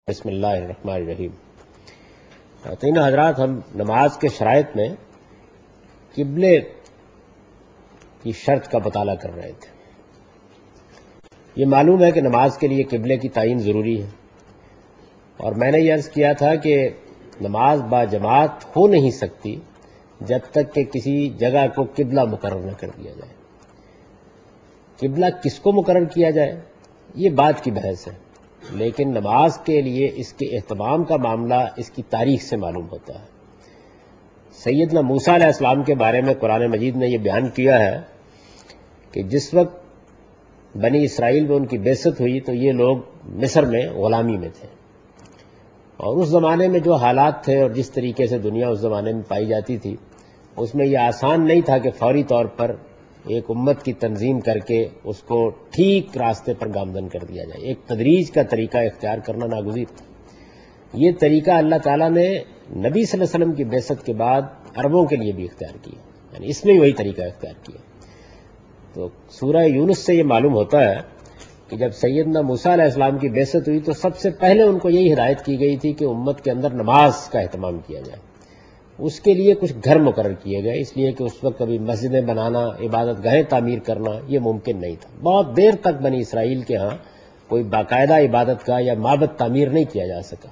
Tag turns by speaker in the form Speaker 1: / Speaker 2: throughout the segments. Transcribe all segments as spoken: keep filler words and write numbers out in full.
Speaker 1: بسم اللہ الرحمن الرحیم۔ تین حضرات، ہم نماز کے شرائط میں قبلے کی شرط کا مطالعہ کر رہے تھے۔ یہ معلوم ہے کہ نماز کے لیے قبلے کی تعین ضروری ہے، اور میں نے یہ عرض کیا تھا کہ نماز با جماعت ہو نہیں سکتی جب تک کہ کسی جگہ کو قبلہ مقرر نہ کر دیا جائے۔ قبلہ کس کو مقرر کیا جائے یہ بات کی بحث ہے، لیکن نماز کے لیے اس کے اہتمام کا معاملہ اس کی تاریخ سے معلوم ہوتا ہے۔ سیدنا موسیٰ علیہ السلام کے بارے میں قرآن مجید نے یہ بیان کیا ہے کہ جس وقت بنی اسرائیل میں ان کی بعثت ہوئی تو یہ لوگ مصر میں غلامی میں تھے، اور اس زمانے میں جو حالات تھے اور جس طریقے سے دنیا اس زمانے میں پائی جاتی تھی، اس میں یہ آسان نہیں تھا کہ فوری طور پر ایک امت کی تنظیم کر کے اس کو ٹھیک راستے پر گامزن کر دیا جائے۔ ایک تدریج کا طریقہ اختیار کرنا ناگزیر تھا۔ یہ طریقہ اللہ تعالیٰ نے نبی صلی اللہ علیہ وسلم کی بعثت کے بعد عربوں کے لیے بھی اختیار کیا، یعنی اس میں وہی طریقہ اختیار کیا۔ تو سورہ یونس سے یہ معلوم ہوتا ہے کہ جب سیدنا موسیٰ علیہ السلام کی بعثت ہوئی تو سب سے پہلے ان کو یہی ہدایت کی گئی تھی کہ امت کے اندر نماز کا اہتمام کیا جائے۔ اس کے لیے کچھ گھر مقرر کیے گئے، اس لیے کہ اس وقت کبھی مسجدیں بنانا، عبادت گاہیں تعمیر کرنا یہ ممکن نہیں تھا۔ بہت دیر تک بنی اسرائیل کے ہاں کوئی باقاعدہ عبادت گاہ یا معبد تعمیر نہیں کیا جا سکا۔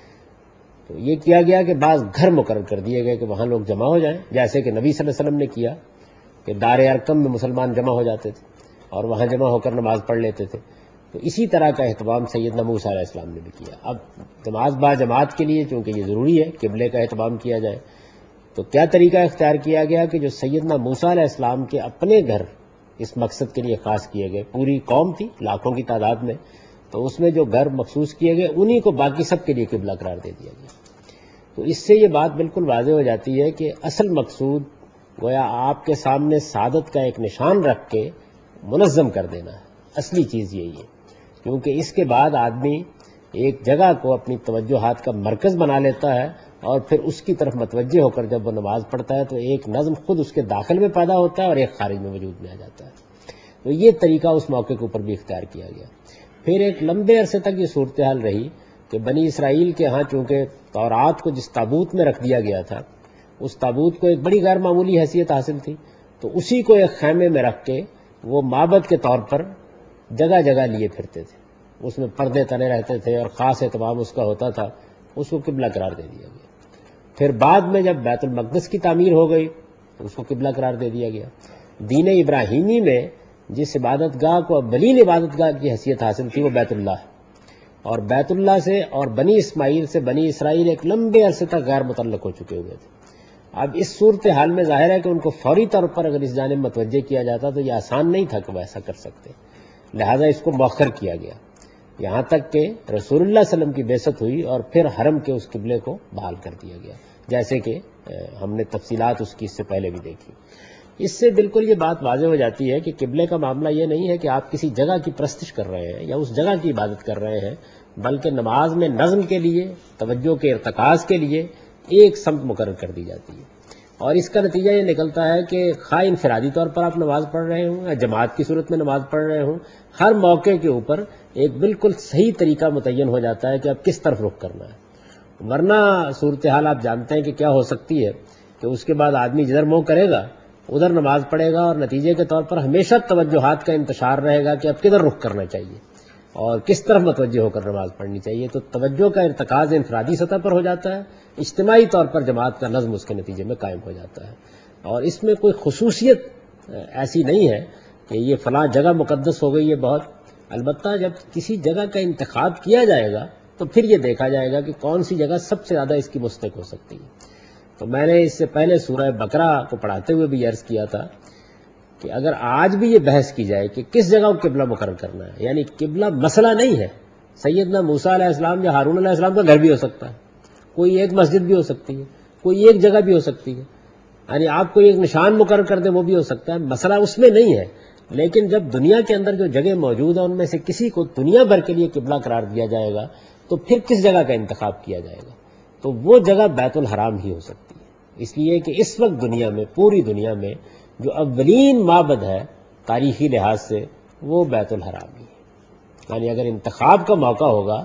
Speaker 1: تو یہ کیا گیا کہ بعض گھر مقرر کر دیے گئے کہ وہاں لوگ جمع ہو جائیں، جیسے کہ نبی صلی اللہ علیہ وسلم نے کیا کہ دار ارقم میں مسلمان جمع ہو جاتے تھے اور وہاں جمع ہو کر نماز پڑھ لیتے تھے۔ تو اسی طرح کا اہتمام سیدنا موسیٰ علیہ السلام نے بھی کیا۔ اب نماز با جماعت کے لیے چونکہ یہ ضروری ہے قبلے کا اہتمام کیا جائے، تو کیا طریقہ اختیار کیا گیا کہ جو سیدنا موسیٰ علیہ السلام کے اپنے گھر اس مقصد کے لیے خاص کیے گئے، پوری قوم تھی لاکھوں کی تعداد میں، تو اس میں جو گھر مخصوص کیے گئے انہی کو باقی سب کے لیے قبلہ قرار دے دیا گیا۔ تو اس سے یہ بات بالکل واضح ہو جاتی ہے کہ اصل مقصود گویا آپ کے سامنے سعادت کا ایک نشان رکھ کے منظم کر دینا ہے۔ اصلی چیز یہی ہے، کیونکہ اس کے بعد آدمی ایک جگہ کو اپنی توجہات کا مرکز بنا لیتا ہے، اور پھر اس کی طرف متوجہ ہو کر جب وہ نماز پڑھتا ہے تو ایک نظم خود اس کے داخل میں پیدا ہوتا ہے اور ایک خارج میں وجود میں آ جاتا ہے۔ تو یہ طریقہ اس موقع کے اوپر بھی اختیار کیا گیا۔ پھر ایک لمبے عرصے تک یہ صورتحال رہی کہ بنی اسرائیل کے ہاں چونکہ تورات کو جس تابوت میں رکھ دیا گیا تھا، اس تابوت کو ایک بڑی غیر معمولی حیثیت حاصل تھی، تو اسی کو ایک خیمے میں رکھ کے وہ معبد کے طور پر جگہ جگہ لیے پھرتے تھے۔ اس میں پردے تنے رہتے تھے اور خاص اہتمام اس کا ہوتا تھا، اس کو قبلہ قرار دے دیا گیا۔ پھر بعد میں جب بیت المقدس کی تعمیر ہو گئی تو اس کو قبلہ قرار دے دیا گیا۔ دین ابراہیمی میں جس عبادت گاہ کو اولین عبادت گاہ کی حیثیت حاصل تھی وہ بیت اللہ ہے، اور بیت اللہ سے اور بنی اسماعیل سے بنی اسرائیل ایک لمبے عرصے تک غیر متعلق ہو چکے ہوئے تھے۔ اب اس صورتحال میں ظاہر ہے کہ ان کو فوری طور پر اگر اس جانب متوجہ کیا جاتا تو یہ آسان نہیں تھا کہ وہ ایسا کر سکتے، لہٰذا اس کو مؤخر کیا گیا یہاں تک کہ رسول اللہ صلی اللہ علیہ وسلم کی بعثت ہوئی اور پھر حرم کے اس قبلے کو بحال کر دیا گیا، جیسے کہ ہم نے تفصیلات اس کی اس سے پہلے بھی دیکھی۔ اس سے بالکل یہ بات واضح ہو جاتی ہے کہ قبلے کا معاملہ یہ نہیں ہے کہ آپ کسی جگہ کی پرستش کر رہے ہیں یا اس جگہ کی عبادت کر رہے ہیں، بلکہ نماز میں نظم کے لیے، توجہ کے ارتکاز کے لیے ایک سمت مقرر کر دی جاتی ہے، اور اس کا نتیجہ یہ نکلتا ہے کہ خواہ انفرادی طور پر آپ نماز پڑھ رہے ہوں یا جماعت کی صورت میں نماز پڑھ رہے ہوں، ہر موقع کے اوپر ایک بالکل صحیح طریقہ متعین ہو جاتا ہے کہ اب کس طرف رخ کرنا ہے۔ ورنہ صورتحال آپ جانتے ہیں کہ کیا ہو سکتی ہے کہ اس کے بعد آدمی جدھر منہ کرے گا ادھر نماز پڑھے گا، اور نتیجے کے طور پر ہمیشہ توجہات کا انتشار رہے گا کہ اب کدھر رخ کرنا چاہیے اور کس طرف متوجہ ہو کر نماز پڑھنی چاہیے۔ تو توجہ کا ارتکاز انفرادی سطح پر ہو جاتا ہے، اجتماعی طور پر جماعت کا نظم اس کے نتیجے میں قائم ہو جاتا ہے، اور اس میں کوئی خصوصیت ایسی نہیں ہے کہ یہ فلاں جگہ مقدس ہو گئی ہے بہت۔ البتہ جب کسی جگہ کا انتخاب کیا جائے گا تو پھر یہ دیکھا جائے گا کہ کون سی جگہ سب سے زیادہ اس کی مستحق ہو سکتی ہے۔ تو میں نے اس سے پہلے سورہ بقرہ کو پڑھاتے ہوئے بھی عرض کیا تھا کہ اگر آج بھی یہ بحث کی جائے کہ کس جگہ کو قبلہ مقرر کرنا ہے، یعنی قبلہ مسئلہ نہیں ہے، سیدنا موسیٰ علیہ السلام یا ہارون علیہ السلام کا گھر بھی ہو سکتا ہے، کوئی ایک مسجد بھی ہو سکتی ہے، کوئی ایک جگہ بھی ہو سکتی ہے، یعنی آپ کوئی ایک نشان مقرر کر دیں وہ بھی ہو سکتا ہے، مسئلہ اس میں نہیں ہے۔ لیکن جب دنیا کے اندر جو جگہ موجود ہیں ان میں سے کسی کو دنیا بھر کے لیے قبلہ قرار دیا جائے گا تو پھر کس جگہ کا انتخاب کیا جائے گا؟ تو وہ جگہ بیت الحرام ہی ہو سکتی ہے، اس لیے کہ اس وقت دنیا میں، پوری دنیا میں جو اولین معبد ہے تاریخی لحاظ سے وہ بیت الحرام ہی ہے۔ یعنی اگر انتخاب کا موقع ہوگا تو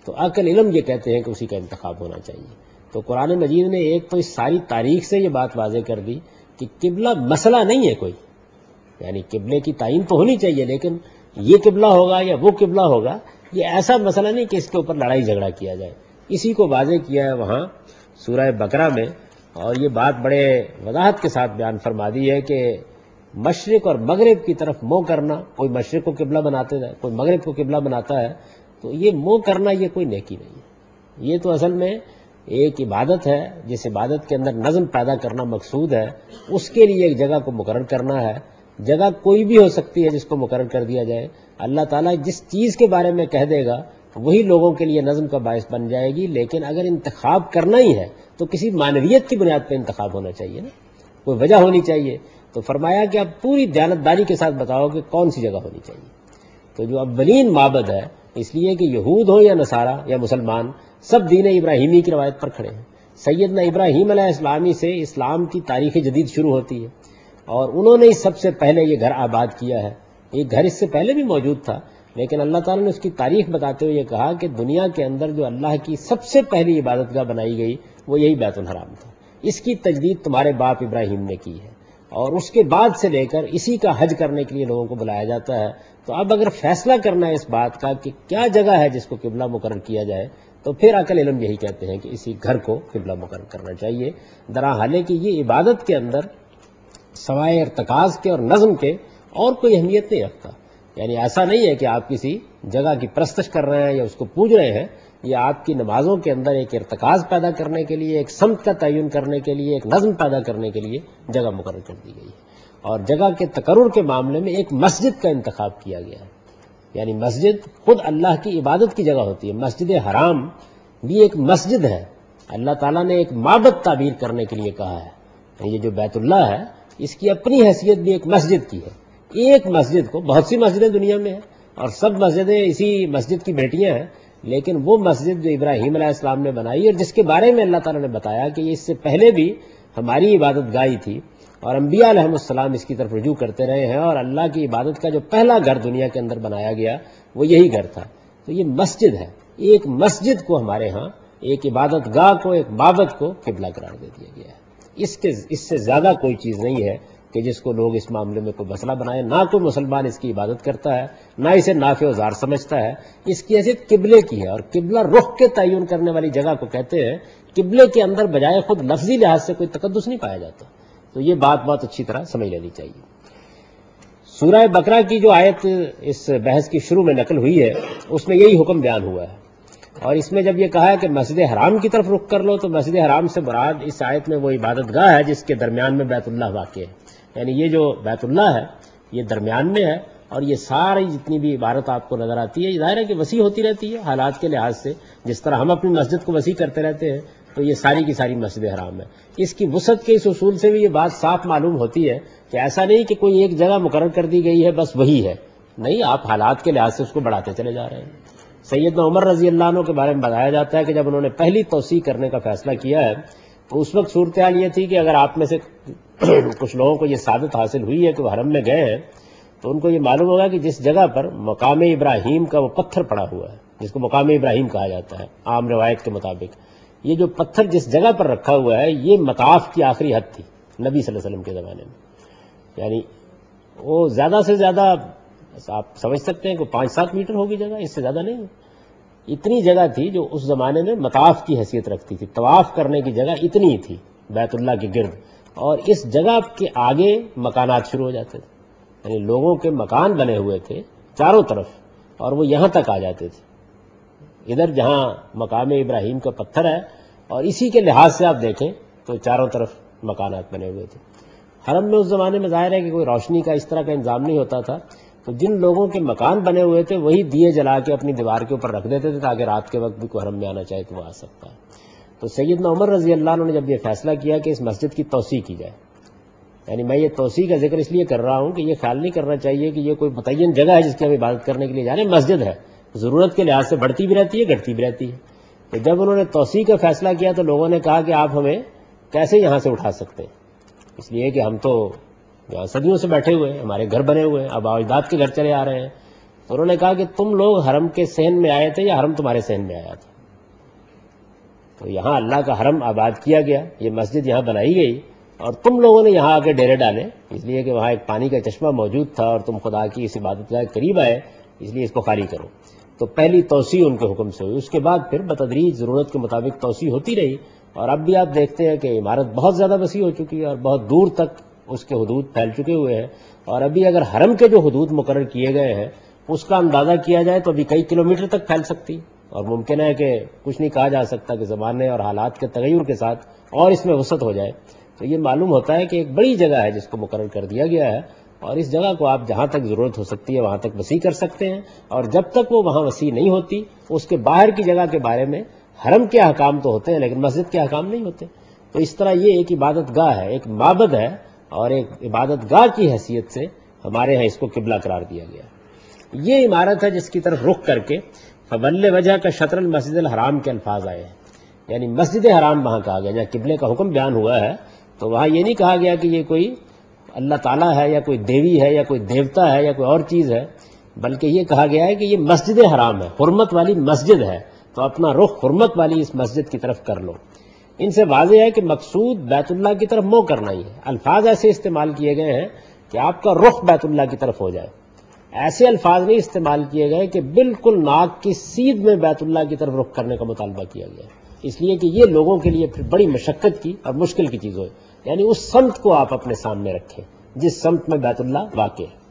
Speaker 1: تو عقل علم یہ کہتے ہیں کہ اسی کا انتخاب ہونا چاہیے۔ تو قرآن مجید نے ایک تو اس ساری تاریخ سے یہ بات واضح کر دی کہ قبلہ مسئلہ نہیں ہے کوئی، یعنی قبلے کی تعین تو ہونی چاہیے، لیکن یہ قبلہ ہوگا یا وہ قبلہ ہوگا یہ ایسا مسئلہ نہیں کہ اس کے اوپر لڑائی جھگڑا کیا جائے۔ اسی کو واضح کیا ہے وہاں سورہ بقرہ میں، اور یہ بات بڑے وضاحت کے ساتھ بیان فرما دی ہے کہ مشرق اور مغرب کی طرف منہ کرنا، کوئی مشرق کو قبلہ بناتے ہے کوئی مغرب کو قبلہ بناتا ہے، تو یہ منہ کرنا یہ کوئی نیکی نہیں ہے، یہ تو اصل میں ایک عبادت ہے جس عبادت کے اندر نظم پیدا کرنا مقصود ہے، اس کے لیے ایک جگہ کو مقرر کرنا ہے۔ جگہ کوئی بھی ہو سکتی ہے جس کو مقرر کر دیا جائے، اللہ تعالیٰ جس چیز کے بارے میں کہہ دے گا وہی لوگوں کے لیے نظم کا باعث بن جائے گی، لیکن اگر انتخاب کرنا ہی ہے تو کسی معنویت کی بنیاد پہ انتخاب ہونا چاہیے نا، کوئی وجہ ہونی چاہیے۔ تو فرمایا کہ اب پوری دیانتداری کے ساتھ بتاؤ کہ کون سی جگہ ہونی چاہیے۔ تو جو اولین معبد ہے، اس لیے کہ یہود ہو یا نصارہ یا مسلمان، سب دین ابراہیمی کی روایت پر کھڑے ہیں۔ سیدنا ابراہیم علیہ السلامی سے اسلام کی تاریخ جدید شروع ہوتی ہے، اور انہوں نے سب سے پہلے یہ گھر آباد کیا ہے۔ ایک گھر اس سے پہلے بھی موجود تھا، لیکن اللہ تعالیٰ نے اس کی تاریخ بتاتے ہوئے یہ کہا کہ دنیا کے اندر جو اللہ کی سب سے پہلی عبادت گاہ بنائی گئی وہ یہی بیت الحرام تھا۔ اس کی تجدید تمہارے باپ ابراہیم نے کی ہے، اور اس کے بعد سے لے کر اسی کا حج کرنے کے لیے لوگوں کو بلایا جاتا ہے۔ تو اب اگر فیصلہ کرنا ہے اس بات کا کہ کیا جگہ ہے جس کو قبلہ مقرر کیا جائے، تو پھر عقل علم یہی کہتے ہیں کہ اسی گھر کو قبلہ مقرر کرنا چاہیے، درا حالے کہ یہ عبادت کے اندر سوائے ارتکاز کے اور نظم کے اور کوئی اہمیت نہیں رکھتا۔ یعنی ایسا نہیں ہے کہ آپ کسی جگہ کی پرستش کر رہے ہیں یا اس کو پوج رہے ہیں، یہ آپ کی نمازوں کے اندر ایک ارتکاز پیدا کرنے کے لیے، ایک سمت کا تعین کرنے کے لیے، ایک نظم پیدا کرنے کے لیے جگہ مقرر کر دی گئی ہے۔ اور جگہ کے تقرر کے معاملے میں ایک مسجد کا انتخاب کیا گیا ہے، یعنی مسجد خود اللہ کی عبادت کی جگہ ہوتی ہے۔ مسجد حرام بھی ایک مسجد ہے، اللہ تعالیٰ نے ایک معبد تعبیر کرنے کے لیے کہا ہے۔ یہ جو بیت اللہ ہے اس کی اپنی حیثیت بھی ایک مسجد کی ہے۔ ایک مسجد کو، بہت سی مسجدیں دنیا میں ہیں اور سب مسجدیں اسی مسجد کی بیٹیاں ہیں، لیکن وہ مسجد جو ابراہیم علیہ السلام نے بنائی اور جس کے بارے میں اللہ تعالیٰ نے بتایا کہ یہ اس سے پہلے بھی ہماری عبادت گاہی تھی اور انبیاء علیہ السلام اس کی طرف رجوع کرتے رہے ہیں، اور اللہ کی عبادت کا جو پہلا گھر دنیا کے اندر بنایا گیا وہ یہی گھر تھا۔ تو یہ مسجد ہے، ایک مسجد کو ہمارے ہاں، ایک عبادت گاہ کو، ایک معبد کو قبلہ قرار دے دیا گیا ہے۔ اس کے اس سے زیادہ کوئی چیز نہیں ہے کہ جس کو لوگ اس معاملے میں کوئی مسئلہ بنائے۔ نہ کوئی مسلمان اس کی عبادت کرتا ہے، نہ اسے نافع و ضار سمجھتا ہے۔ اس کی حیثیت قبلے کی ہے، اور قبلہ رخ کے تعین کرنے والی جگہ کو کہتے ہیں۔ قبلے کے اندر بجائے خود لفظی لحاظ سے کوئی تقدس نہیں پایا جاتا۔ تو یہ بات بہت اچھی طرح سمجھ لینی چاہیے۔ سورہ بقرہ کی جو آیت اس بحث کی شروع میں نقل ہوئی ہے اس میں یہی حکم بیان ہوا ہے، اور اس میں جب یہ کہا ہے کہ مسجد حرام کی طرف رخ کر لو، تو مسجد حرام سے مراد اس آیت میں وہ عبادت گاہ ہے جس کے درمیان میں بیت اللہ واقع ہے۔ یعنی یہ جو بیت اللہ ہے یہ درمیان میں ہے، اور یہ ساری جتنی بھی عبارت آپ کو نظر آتی ہے، یہ ظاہر ہے کہ وسیع ہوتی رہتی ہے حالات کے لحاظ سے، جس طرح ہم اپنی مسجد کو وسیع کرتے رہتے ہیں، تو یہ ساری کی ساری مسجد حرام ہے۔ اس کی وسعت کے اس اصول سے بھی یہ بات صاف معلوم ہوتی ہے کہ ایسا نہیں کہ کوئی ایک جگہ مقرر کر دی گئی ہے بس وہی ہے، نہیں، آپ حالات کے لحاظ سے اس کو بڑھاتے چلے جا رہے ہیں۔ سیدنا عمر رضی اللہ عنہ کے بارے میں بتایا جاتا ہے کہ جب انہوں نے پہلی توسیع کرنے کا فیصلہ کیا ہے تو اس وقت صورتحال یہ تھی کہ اگر آپ میں سے کچھ لوگوں کو یہ سعادت حاصل ہوئی ہے کہ وہ حرم میں گئے ہیں تو ان کو یہ معلوم ہوگا کہ جس جگہ پر مقام ابراہیم کا وہ پتھر پڑا ہوا ہے، جس کو مقام ابراہیم کہا جاتا ہے عام روایت کے مطابق، یہ جو پتھر جس جگہ پر رکھا ہوا ہے یہ مطاف کی آخری حد تھی نبی صلی اللہ علیہ وسلم کے زمانے میں۔ یعنی وہ زیادہ سے زیادہ آپ سمجھ سکتے ہیں کہ پانچ سات میٹر ہوگی جگہ، اس سے زیادہ نہیں، اتنی جگہ تھی جو اس زمانے میں مطاف کی حیثیت رکھتی تھی، طواف کرنے کی جگہ اتنی تھی بیت اللہ کے گرد، اور اس جگہ کے آگے مکانات شروع ہو جاتے تھے، یعنی لوگوں کے مکان بنے ہوئے تھے چاروں طرف، اور وہ یہاں تک آ جاتے تھے، ادھر جہاں مقام ابراہیم کا پتھر ہے، اور اسی کے لحاظ سے آپ دیکھیں تو چاروں طرف مکانات بنے ہوئے تھے۔ حرم میں اس زمانے میں ظاہر ہے کہ کوئی روشنی کا اس طرح کا انتظام نہیں ہوتا تھا، تو جن لوگوں کے مکان بنے ہوئے تھے وہی دیے جلا کے اپنی دیوار کے اوپر رکھ دیتے تھے تاکہ رات کے وقت بھی کوئی حرم میں آنا چاہے تو وہ آ سکتا ہے۔ تو سیدنا عمر رضی اللہ عنہ نے جب یہ فیصلہ کیا کہ اس مسجد کی توسیع کی جائے، یعنی میں یہ توسیع کا ذکر اس لیے کر رہا ہوں کہ یہ خیال نہیں کرنا چاہیے کہ یہ کوئی متعین جگہ ہے جس کی ہم عبادت کرنے کے لیے جا رہے ہیں، مسجد ہے، ضرورت کے لحاظ سے بڑھتی بھی رہتی ہے گھٹتی بھی رہتی ہے۔ تو جب انہوں نے توسیع کا فیصلہ کیا تو لوگوں نے کہا کہ آپ ہمیں کیسے یہاں سے اٹھا سکتے ہیں، اس لیے کہ ہم تو یہاں صدیوں سے بیٹھے ہوئے ہیں، ہمارے گھر بنے ہوئے ہیں، اب اجداد کے گھر چلے آ رہے ہیں۔ تو انہوں نے کہا کہ تم لوگ حرم کے صحن میں آئے تھے یا حرم تمہارے صحن میں آیا تھا؟ تو یہاں اللہ کا حرم آباد کیا گیا، یہ مسجد یہاں بنائی گئی، اور تم لوگوں نے یہاں آ کے ڈیرے ڈالے اس لیے کہ وہاں ایک پانی کا چشمہ موجود تھا اور تم خدا کی اس عبادت گاہ کے قریب آئے، اس لیے اس کو خالی کرو۔ تو پہلی توسیع ان کے حکم سے ہوئی، اس کے بعد پھر بتدریج ضرورت کے مطابق توسیع ہوتی رہی، اور اب بھی آپ دیکھتے ہیں کہ عمارت بہت زیادہ وسیع ہو چکی ہے اور بہت دور تک اس کے حدود پھیل چکے ہوئے ہیں، اور ابھی اگر حرم کے جو حدود مقرر کیے گئے ہیں اس کا اندازہ کیا جائے تو ابھی کئی کلومیٹر تک پھیل سکتی، اور ممکن ہے کہ کچھ نہیں کہا جا سکتا کہ زمانے اور حالات کے تغیر کے ساتھ اور اس میں وسعت ہو جائے۔ تو یہ معلوم ہوتا ہے کہ ایک بڑی جگہ ہے جس کو مقرر کر دیا گیا ہے، اور اس جگہ کو آپ جہاں تک ضرورت ہو سکتی ہے وہاں تک وسیع کر سکتے ہیں، اور جب تک وہ وہاں وسیع نہیں ہوتی اس کے باہر کی جگہ کے بارے میں حرم کے احکام تو ہوتے ہیں لیکن مسجد کے احکام نہیں ہوتے۔ تو اس طرح یہ ایک عبادت گاہ ہے، ایک معبد ہے، اور ایک عبادت گاہ کی حیثیت سے ہمارے ہاں اس کو قبلہ قرار دیا گیا۔ یہ عمارت ہے جس کی طرف رخ کر کے فول وجہ کا شطر المسجد الحرام کے الفاظ آئے ہیں، یعنی مسجد حرام وہاں کہا گیا جہاں قبلے کا حکم بیان ہوا ہے، تو وہاں یہ نہیں کہا گیا کہ یہ کوئی اللہ تعالیٰ ہے یا کوئی دیوی ہے یا کوئی دیوتا ہے یا کوئی اور چیز ہے، بلکہ یہ کہا گیا ہے کہ یہ مسجد حرام ہے، حرمت والی مسجد ہے، تو اپنا رخ حرمت والی اس مسجد کی طرف کر لو۔ ان سے واضح ہے کہ مقصود بیت اللہ کی طرف منہ کرنا ہی ہے۔ الفاظ ایسے استعمال کیے گئے ہیں کہ آپ کا رخ بیت اللہ کی طرف ہو جائے، ایسے الفاظ نہیں استعمال کیے گئے کہ بالکل ناک کی سیدھ میں بیت اللہ کی طرف رخ کرنے کا مطالبہ کیا گیا، اس لیے کہ یہ لوگوں کے لیے پھر بڑی مشقت کی اور مشکل کی چیز ہوئے، یعنی اس سمت کو آپ اپنے سامنے رکھیں جس سمت میں بیت اللہ واقع ہے۔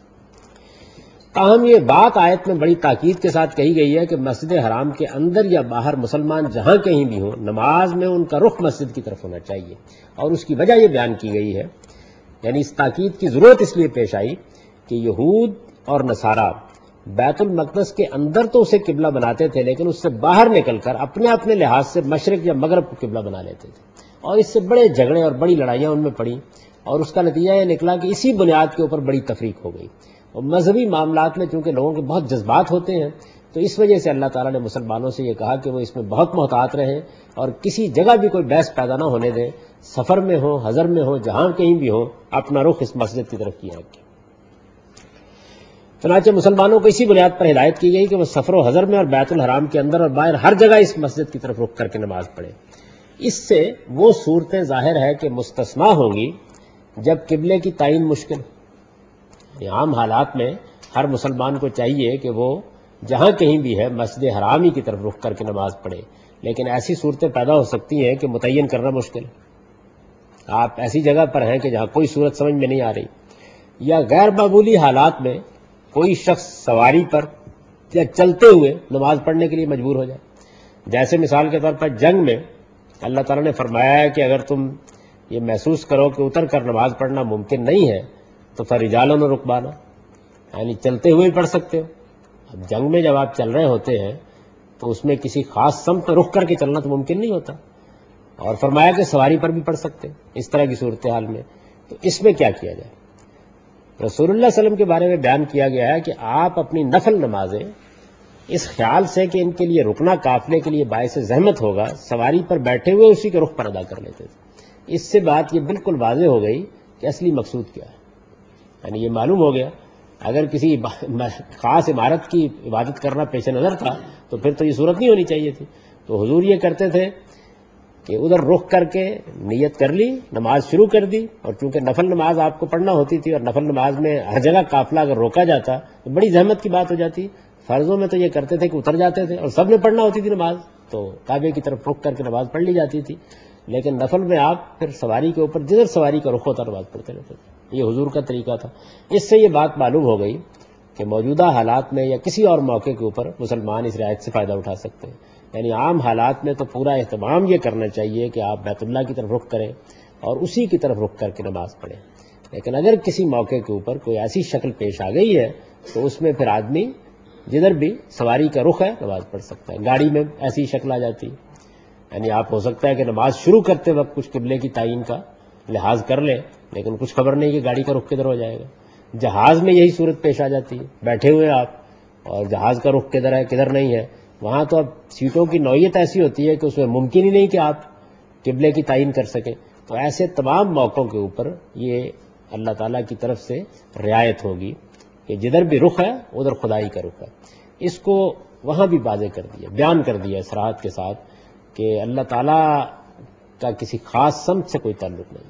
Speaker 1: تاہم یہ بات آیت میں بڑی تاکید کے ساتھ کہی گئی ہے کہ مسجد حرام کے اندر یا باہر مسلمان جہاں کہیں بھی ہوں، نماز میں ان کا رخ مسجد کی طرف ہونا چاہیے، اور اس کی وجہ یہ بیان کی گئی ہے، یعنی اس تاکید کی ضرورت اس لیے پیش آئی کہ یہود اور نصارہ بیت المقدس کے اندر تو اسے قبلہ بناتے تھے لیکن اس سے باہر نکل کر اپنے اپنے لحاظ سے مشرق یا مغرب کو قبلہ بنا لیتے تھے، اور اس سے بڑے جھگڑے اور بڑی لڑائیاں ان میں پڑیں، اور اس کا نتیجہ یہ نکلا کہ اسی بنیاد کے اوپر بڑی تفریق ہو گئی۔ اور مذہبی معاملات میں چونکہ لوگوں کے بہت جذبات ہوتے ہیں تو اس وجہ سے اللہ تعالیٰ نے مسلمانوں سے یہ کہا کہ وہ اس میں بہت محتاط رہیں اور کسی جگہ بھی کوئی بحث پیدا نہ ہونے دیں، سفر میں ہو، حضر میں ہو، جہاں کہیں بھی ہو، اپنا رخ اس مسجد کی طرف کیا رکھیں۔ چنانچہ مسلمانوں کو اسی بنیاد پر ہدایت کی گئی کہ وہ سفر و حضر میں اور بیت الحرام کے اندر اور باہر ہر جگہ اس مسجد کی طرف رخ کر کے نماز پڑھیں۔ اس سے وہ صورتیں ظاہر ہے کہ مستثنیٰ ہوں گی جب قبلے کی تعین مشکل، عام حالات میں ہر مسلمان کو چاہیے کہ وہ جہاں کہیں بھی ہے مسجد حرام ہی کی طرف رخ کر کے نماز پڑھے، لیکن ایسی صورتیں پیدا ہو سکتی ہیں کہ متعین کرنا مشکل، آپ ایسی جگہ پر ہیں کہ جہاں کوئی صورت سمجھ میں نہیں آ رہی، یا غیر معمولی حالات میں کوئی شخص سواری پر یا چلتے ہوئے نماز پڑھنے کے لیے مجبور ہو جائے، جیسے مثال کے طور پر جنگ میں اللہ تعالیٰ نے فرمایا ہے کہ اگر تم یہ محسوس کرو کہ اتر کر نماز پڑھنا ممکن نہیں ہے تو فرجالن و رکبانا، یعنی چلتے ہوئے پڑھ سکتے ہو۔ اب جنگ میں جب آپ چل رہے ہوتے ہیں تو اس میں کسی خاص سمت رخ کر کے چلنا تو ممکن نہیں ہوتا، اور فرمایا کہ سواری پر بھی پڑھ سکتے اس طرح کی صورتحال میں، تو اس میں کیا کیا جائے؟ رسول اللہ صلی اللہ علیہ وسلم کے بارے میں بیان کیا گیا ہے کہ آپ اپنی نفل نمازیں اس خیال سے کہ ان کے لیے رکنا قافلے کے لیے باعث زحمت ہوگا، سواری پر بیٹھے ہوئے اسی کے رخ پر ادا کر لیتے تھے۔ اس سے بات یہ بالکل واضح ہو گئی کہ اصلی مقصود کیا ہے، یعنی یہ معلوم ہو گیا اگر کسی خاص عمارت کی عبادت کرنا پیش نظر تھا تو پھر تو یہ صورت نہیں ہونی چاہیے تھی۔ تو حضور یہ کرتے تھے کہ ادھر رخ کر کے نیت کر لی، نماز شروع کر دی، اور چونکہ نفل نماز آپ کو پڑھنا ہوتی تھی اور نفل نماز میں ہر جگہ قافلہ اگر روکا جاتا تو بڑی زحمت کی بات ہو جاتی۔ فرضوں میں تو یہ کرتے تھے کہ اتر جاتے تھے اور سب نے پڑھنا ہوتی تھی نماز، تو کعبے کی طرف رخ کر کے نماز پڑھ لی جاتی تھی، لیکن نفل میں آپ پھر سواری کے اوپر جدھر سواری کا رخ ہوتا نماز پڑھتے رہتے تھے۔ یہ حضور کا طریقہ تھا۔ اس سے یہ بات معلوم ہو گئی کہ موجودہ حالات میں یا کسی اور موقع کے اوپر مسلمان اس رعایت سے فائدہ اٹھا سکتے ہیں، یعنی عام حالات میں تو پورا اہتمام یہ کرنا چاہیے کہ آپ بیت اللہ کی طرف رخ کریں اور اسی کی طرف رخ کر کے نماز پڑھیں، لیکن اگر کسی موقع کے اوپر کوئی ایسی شکل پیش آ گئی ہے تو اس میں پھر آدمی جدھر بھی سواری کا رخ ہے نماز پڑھ سکتا ہے۔ گاڑی میں ایسی شکل آ جاتی، یعنی آپ ہو سکتا ہے کہ نماز شروع کرتے وقت کچھ قبلے کی تعین کا لحاظ کر لیں لیکن کچھ خبر نہیں کہ گاڑی کا رخ کدھر ہو جائے گا۔ جہاز میں یہی صورت پیش آ جاتی ہے، بیٹھے ہوئے آپ اور جہاز کا رخ کدھر ہے کدھر نہیں ہے، وہاں تو اب سیٹوں کی نوعیت ایسی ہوتی ہے کہ اس میں ممکن ہی نہیں کہ آپ قبلے کی تعین کر سکیں۔ تو ایسے تمام موقعوں کے اوپر یہ اللہ تعالیٰ کی طرف سے رعایت ہوگی کہ جدھر بھی رخ ہے ادھر خدائی کا رخ ہے. اس کو وہاں بھی واضح کر دیا، بیان کر دیا صراحت کے ساتھ کہ اللہ تعالیٰ کا کسی خاص سمت سے کوئی تعلق نہیں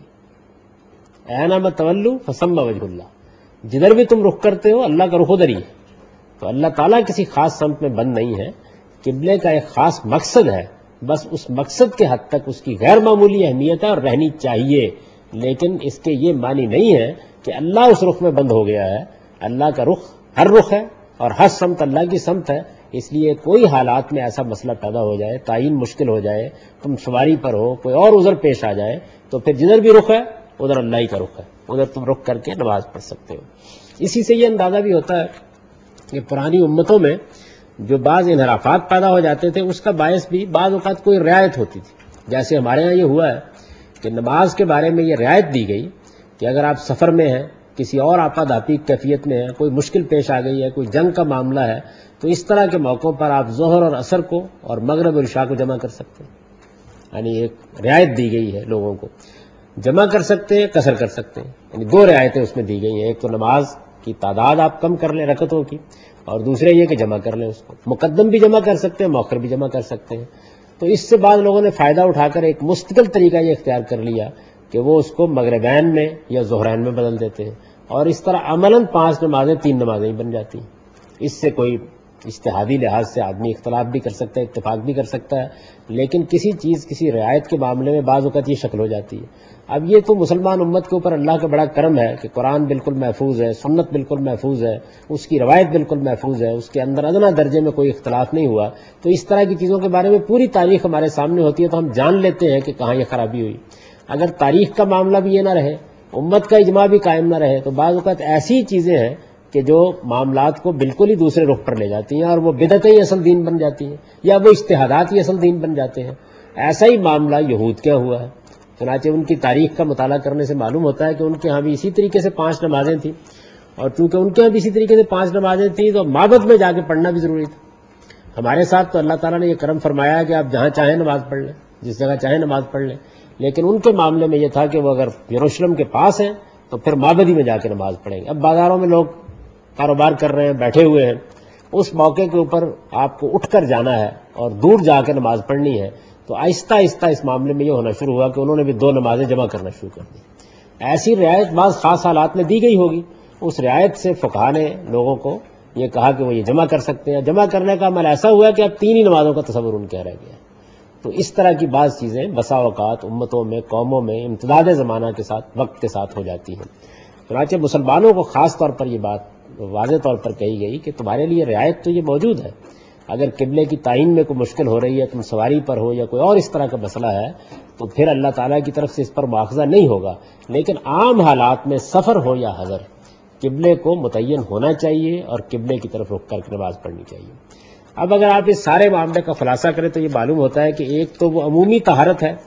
Speaker 1: ہے. اینما تولوا فثم وجہ اللہ، جدھر بھی تم رخ کرتے ہو اللہ کا رخ ادھر ہی ہے. تو اللہ تعالیٰ کسی خاص سمت میں بند نہیں ہے. قبلے کا ایک خاص مقصد ہے، بس اس مقصد کے حد تک اس کی غیر معمولی اہمیت ہے اور رہنی چاہیے، لیکن اس کے یہ معنی نہیں ہے کہ اللہ اس رخ میں بند ہو گیا ہے. اللہ کا رخ ہر رخ ہے اور ہر سمت اللہ کی سمت ہے. اس لیے کوئی حالات میں ایسا مسئلہ پیدا ہو جائے، تعین مشکل ہو جائے، تم سواری پر ہو، کوئی اور عذر پیش آ جائے، تو پھر جدھر بھی رخ ہے ادھر اللہ ہی کا رخ ہے، ادھر تم رخ کر کے نماز پڑھ سکتے ہو. اسی سے یہ اندازہ بھی ہوتا ہے کہ پرانی امتوں میں جو بعض انحرافات پیدا ہو جاتے تھے اس کا باعث بھی بعض اوقات کوئی رعایت ہوتی تھی. جیسے ہمارے ہاں یہ ہوا ہے کہ نماز کے بارے میں یہ رعایت دی گئی کہ اگر آپ سفر میں ہیں، کسی اور آپاداپی کیفیت میں ہیں، کوئی مشکل پیش آ گئی ہے، کوئی جنگ کا معاملہ ہے، تو اس طرح کے موقعوں پر آپ ظہر اور عصر کو اور مغرب اور عشاء کو جمع کر سکتے ہیں. یعنی ایک رعایت دی گئی ہے، لوگوں کو جمع کر سکتے ہیں، قصر کر سکتے ہیں. یعنی دو رعایتیں اس میں دی گئی ہیں، ایک تو نماز کی تعداد آپ کم کر لیں رکعتوں کی، اور دوسرے یہ کہ جمع کر لیں اس کو. مقدم بھی جمع کر سکتے ہیں، مؤخر بھی جمع کر سکتے ہیں. تو اس سے بعد لوگوں نے فائدہ اٹھا کر ایک مستقل طریقہ یہ اختیار کر لیا کہ وہ اس کو مغربین میں یا ظہرین میں بدل دیتے ہیں، اور اس طرح عملاً پانچ نمازیں تین نمازیں ہی بن جاتی ہیں. اس سے کوئی اجتہادی لحاظ سے آدمی اختلاف بھی کر سکتا ہے، اتفاق بھی کر سکتا ہے، لیکن کسی چیز کسی رعایت کے معاملے میں بعض اوقات یہ شکل ہو جاتی ہے. اب یہ تو مسلمان امت کے اوپر اللہ کا بڑا کرم ہے کہ قرآن بالکل محفوظ ہے، سنت بالکل محفوظ ہے، اس کی روایت بالکل محفوظ ہے، اس کے اندر ادنا درجے میں کوئی اختلاف نہیں ہوا. تو اس طرح کی چیزوں کے بارے میں پوری تاریخ ہمارے سامنے ہوتی ہے، تو ہم جان لیتے ہیں کہ کہاں یہ خرابی ہوئی. اگر تاریخ کا معاملہ بھی یہ نہ رہے، امت کا اجماع بھی قائم نہ رہے، تو بعض اوقات ایسی چیزیں ہیں کہ جو معاملات کو بالکل ہی دوسرے رخ پر لے جاتی ہیں، اور وہ بدعتیں ہی اصل دین بن جاتی ہیں، یا وہ اجتہادات ہی اصل دین بن جاتے ہیں. ایسا ہی معاملہ یہود کیا ہوا ہے. چنانچہ ان کی تاریخ کا مطالعہ کرنے سے معلوم ہوتا ہے کہ ان کے ہاں بھی اسی طریقے سے پانچ نمازیں تھیں، اور چونکہ ان کے ہاں بھی اسی طریقے سے پانچ نمازیں تھیں تو معبد میں جا کے پڑھنا بھی ضروری تھا. ہمارے ساتھ تو اللہ تعالیٰ نے یہ کرم فرمایا ہے کہ آپ جہاں چاہیں نماز پڑھ لیں، جس جگہ چاہیں نماز پڑھ لیں، لیکن ان کے معاملے میں یہ تھا کہ وہ اگر یروشلم کے پاس ہیں تو پھر معبد ہی میں جا کے نماز پڑھیں گے. اب بازاروں میں لوگ کاروبار کر رہے ہیں، بیٹھے ہوئے ہیں، اس موقع کے اوپر آپ کو اٹھ کر جانا ہے اور دور جا کے نماز پڑھنی ہے. تو آہستہ آہستہ اس معاملے میں یہ ہونا شروع ہوا کہ انہوں نے بھی دو نمازیں جمع کرنا شروع کر دی. ایسی رعایت بعض خاص حالات میں دی گئی ہوگی، اس رعایت سے فقہا نے لوگوں کو یہ کہا کہ وہ یہ جمع کر سکتے ہیں. جمع کرنے کا عمل ایسا ہوا کہ اب تین ہی نمازوں کا تصور ان کے رہ گیا. تو اس طرح کی بعض چیزیں بسا اوقات امتوں میں، قوموں میں امتداد زمانہ کے ساتھ، وقت کے ساتھ ہو جاتی ہیں. چنانچہ مسلمانوں کو خاص طور پر یہ بات واضح طور پر کہی گئی کہ تمہارے لیے رعایت تو یہ موجود ہے. اگر قبلے کی تعین میں کوئی مشکل ہو رہی ہے، تم سواری پر ہو یا کوئی اور اس طرح کا مسئلہ ہے، تو پھر اللہ تعالیٰ کی طرف سے اس پر مواخذہ نہیں ہوگا. لیکن عام حالات میں سفر ہو یا حضر، قبلے کو متعین ہونا چاہیے اور قبلے کی طرف رخ کر کے نماز پڑھنی چاہیے. اب اگر آپ اس سارے معاملے کا خلاصہ کریں تو یہ معلوم ہوتا ہے کہ ایک تو وہ عمومی طہارت ہے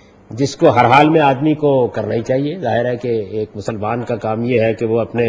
Speaker 1: جس کو ہر حال میں آدمی کو کرنا ہی چاہیے. ظاہر ہے کہ ایک مسلمان کا کام یہ ہے کہ وہ اپنے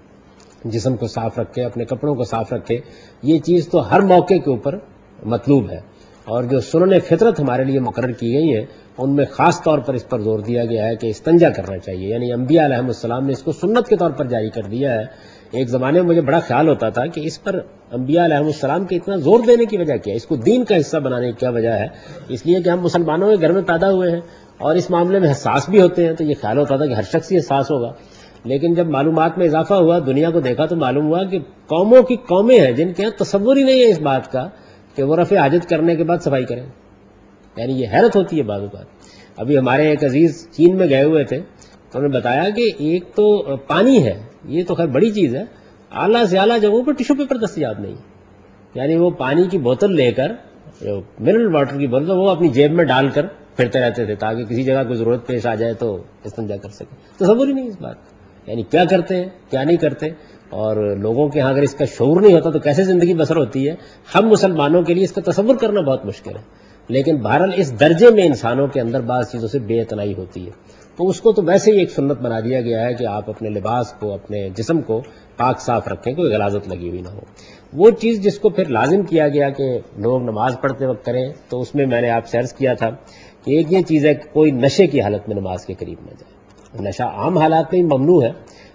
Speaker 1: جسم کو صاف رکھے، اپنے کپڑوں کو صاف رکھے. یہ چیز تو ہر موقع کے اوپر مطلوب ہے، اور جو سنن فطرت ہمارے لیے مقرر کی گئی ہیں ان میں خاص طور پر اس پر زور دیا گیا ہے کہ استنجا کرنا چاہیے. یعنی انبیاء علیہ السلام نے اس کو سنت کے طور پر جاری کر دیا ہے. ایک زمانے میں مجھے بڑا خیال ہوتا تھا کہ اس پر انبیاء علیہ السلام کے اتنا زور دینے کی وجہ کیا ہے، اس کو دین کا حصہ بنانے کی کیا وجہ ہے. اس لیے کہ ہم مسلمانوں کے گھر میں پیدا ہوئے ہیں اور اس معاملے میں حساس بھی ہوتے ہیں، تو یہ خیال ہوتا تھا کہ ہر شخص ہی حساس ہوگا. لیکن جب معلومات میں اضافہ ہوا، دنیا کو دیکھا، تو معلوم ہوا کہ قوموں کی قومیں ہیں جن کے یہاں تصور ہی نہیں ہے اس بات کا کہ وہ رفع حاجت کرنے کے بعد صفائی کریں. یعنی یہ حیرت ہوتی ہے بعض اوقات. ابھی ہمارے ایک عزیز چین میں گئے ہوئے تھے، تو انہوں نے بتایا کہ ایک تو پانی ہے، یہ تو خیر بڑی چیز ہے، اعلیٰ سے اعلیٰ جگہوں پر ٹیشو پیپر دستیاب نہیں. یعنی وہ پانی کی بوتل لے کر، منرل واٹر کی بوتل، وہ اپنی جیب میں ڈال کر پھرتے رہتے تھے تاکہ کسی جگہ کوئی ضرورت پیش آ جائے تو استنجا کر سکے. تصور ہی نہیں اس بات. یعنی کیا کرتے ہیں، کیا نہیں کرتے. اور لوگوں کے ہاں اگر اس کا شعور نہیں ہوتا تو کیسے زندگی بسر ہوتی ہے. ہم مسلمانوں کے لیے اس کا تصور کرنا بہت مشکل ہے. لیکن بہرحال اس درجے میں انسانوں کے اندر بعض چیزوں سے بے اعتنائی ہوتی ہے، تو اس کو تو ویسے ہی ایک سنت بنا دیا گیا ہے کہ آپ اپنے لباس کو، اپنے جسم کو پاک صاف رکھیں، کوئی غلاظت لگی ہوئی نہ ہو. وہ چیز جس کو پھر لازم کیا گیا کہ لوگ نماز پڑھتے وقت کریں، تو اس میں میں نے آپ سے عرض کیا تھا کہ ایک یہ چیز ہے کہ کوئی نشے کی حالت میں نماز کے قریب نہ جائے. نشہ عام حالات میں ممنوع ہے،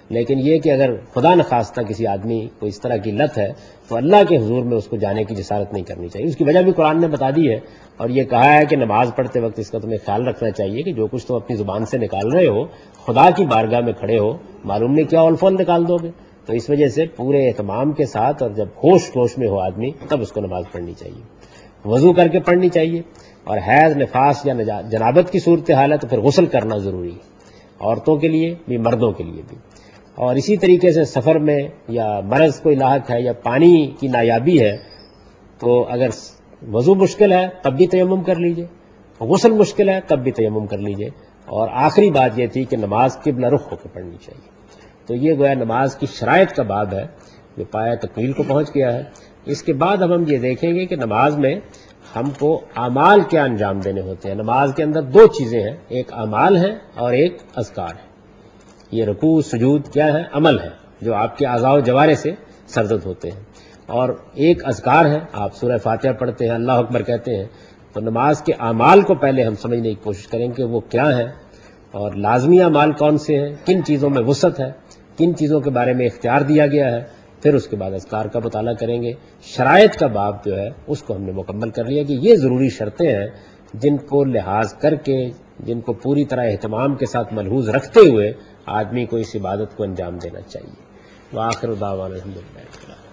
Speaker 1: لیکن یہ کہ اگر خدا نخواستہ کسی آدمی کو اس طرح کی لت ہے تو اللہ کے حضور میں اس کو جانے کی جسارت نہیں کرنی چاہیے. اس کی وجہ بھی قرآن نے بتا دی ہے اور یہ کہا ہے کہ نماز پڑھتے وقت اس کا تمہیں خیال رکھنا چاہیے کہ جو کچھ تم اپنی زبان سے نکال رہے ہو خدا کی بارگاہ میں کھڑے ہو معلوم نہیں کیا اول فول نکال دو گے. تو اس وجہ سے پورے اہتمام کے ساتھ اور جب ہوش ہوش میں ہو آدمی تب اس کو نماز پڑھنی چاہیے, وضو کر کے پڑھنی چاہیے. اور حیض نفاس یا جنابت کی صورتحال ہے تو پھر غسل کرنا ضروری ہے, عورتوں کے لیے بھی مردوں کے لیے بھی. اور اسی طریقے سے سفر میں یا مرض کوئی لاحق ہے یا پانی کی نایابی ہے تو اگر وضو مشکل ہے تب بھی تیمم کر لیجئے, غسل مشکل ہے تب بھی تیمم کر لیجئے. اور آخری بات یہ تھی کہ نماز قبلہ رخ ہو کے پڑھنی چاہیے. تو یہ گویا نماز کی شرائط کا باب ہے جو پایہ تکمیل کو پہنچ گیا ہے. اس کے بعد اب ہم یہ دیکھیں گے کہ نماز میں ہم کو اعمال کیا انجام دینے ہوتے ہیں. نماز کے اندر دو چیزیں ہیں, ایک اعمال ہے اور ایک اذکار ہے. یہ رکوع سجود کیا ہے؟ عمل ہے جو آپ کے اعضاء و جوارح سے سرزد ہوتے ہیں. اور ایک اذکار ہے, آپ سورہ فاتحہ پڑھتے ہیں, اللہ اکبر کہتے ہیں. تو نماز کے اعمال کو پہلے ہم سمجھنے کی کوشش کریں کہ وہ کیا ہے اور لازمی اعمال کون سے ہیں, کن چیزوں میں وسعت ہے, کن چیزوں کے بارے میں اختیار دیا گیا ہے. پھر اس کے بعد اذکار کا مطالعہ کریں گے. شرائط کا باب جو ہے اس کو ہم نے مکمل کر لیا کہ یہ ضروری شرطیں ہیں جن کو لحاظ کر کے, جن کو پوری طرح اہتمام کے ساتھ ملحوظ رکھتے ہوئے آدمی کو اس عبادت کو انجام دینا چاہیے. وآخر دعوانا الحمدللہ.